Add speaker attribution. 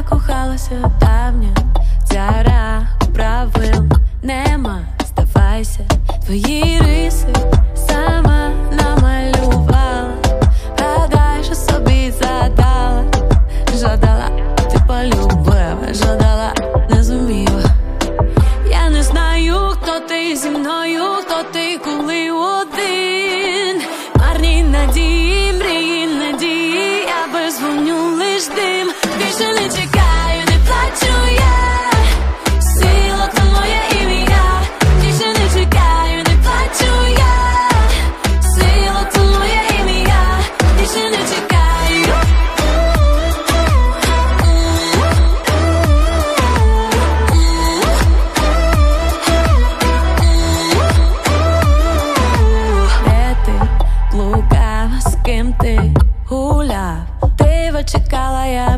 Speaker 1: закохалася давня, ця гра правил нема, здавайся, твої риси сама намалювала. Гадай, що собі задала, жадала, ти полюбила, жадала, не зуміла. Я не знаю, хто ти зі мною, хто ти, коли один. Марні надії, мрії, надії, я безвоню лиш дим. Більше не чекаю, не плачу я, сила то моє ім'я. Більше не чекаю, не плачу я, сила то моє ім'я. Більше не чекаю. Де ти блукав, з ким ти гуляв? Диво чекала я